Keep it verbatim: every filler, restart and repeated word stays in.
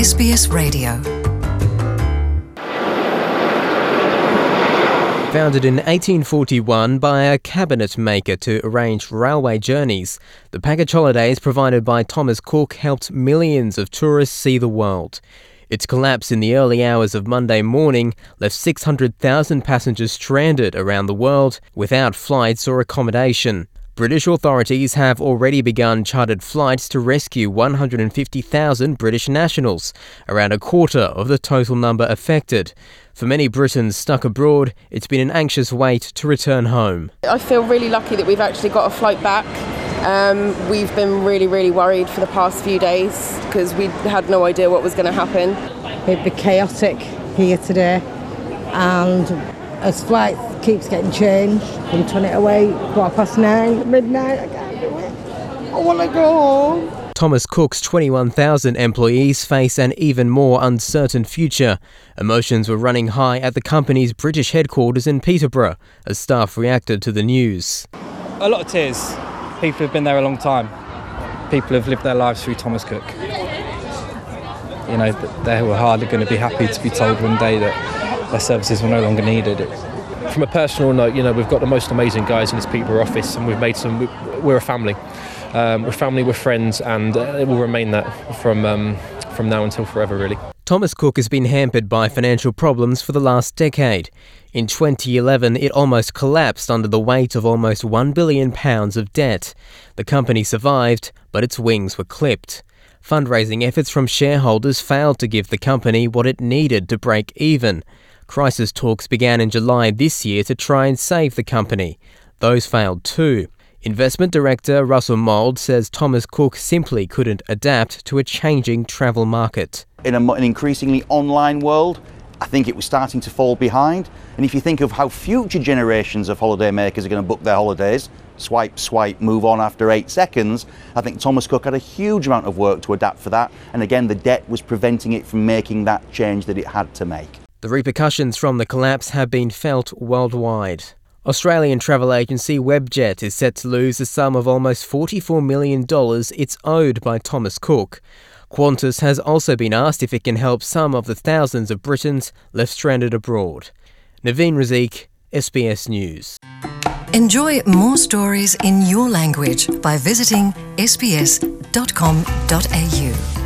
S B S Radio. Founded in eighteen forty-one by a cabinet maker to arrange railway journeys, the package holidays provided by Thomas Cook helped millions of tourists see the world. Its collapse in the early hours of Monday morning left six hundred thousand passengers stranded around the world without flights or accommodation. British authorities have already begun chartered flights to rescue one hundred fifty thousand British nationals, around a quarter of the total number affected. For many Britons stuck abroad, it's been an anxious wait to return home. I feel really lucky that we've actually got a flight back. Um, we've been really, really worried for the past few days because we had no idea what was going to happen. It'd be chaotic here today, and as flight keeps getting changed from twenty to eight, quarter past nine, midnight, I can't do it. I want to go home. Thomas Cook's twenty-one thousand employees face an even more uncertain future. Emotions were running high at the company's British headquarters in Peterborough as staff reacted to the news. A lot of tears. People have been there a long time. People have lived their lives through Thomas Cook. You know, they were hardly going to be happy to be told one day that their services were no longer needed. From a personal note, you know, we've got the most amazing guys in this Peterborough office, and we've made some. We're a family. Um, we're family, we're friends, and uh, it will remain that from um, from now until forever, really. Thomas Cook has been hampered by financial problems for the last decade. In twenty eleven, it almost collapsed under the weight of almost one billion pounds of debt. The company survived, but its wings were clipped. Fundraising efforts from shareholders failed to give the company what it needed to break even. Crisis talks began in July this year to try and save the company. Those failed too. Investment director Russell Mould says Thomas Cook simply couldn't adapt to a changing travel market. In a, an increasingly online world, I think it was starting to fall behind. And if you think of how future generations of holiday makers are going to book their holidays, swipe, swipe, move on after eight seconds, I think Thomas Cook had a huge amount of work to adapt for that. And again, the debt was preventing it from making that change that it had to make. The repercussions from the collapse have been felt worldwide. Australian travel agency Webjet is set to lose a sum of almost forty-four million dollars it's owed by Thomas Cook. Qantas has also been asked if it can help some of the thousands of Britons left stranded abroad. Naveen Razik, S B S News. Enjoy more stories in your language by visiting s b s dot com dot a u.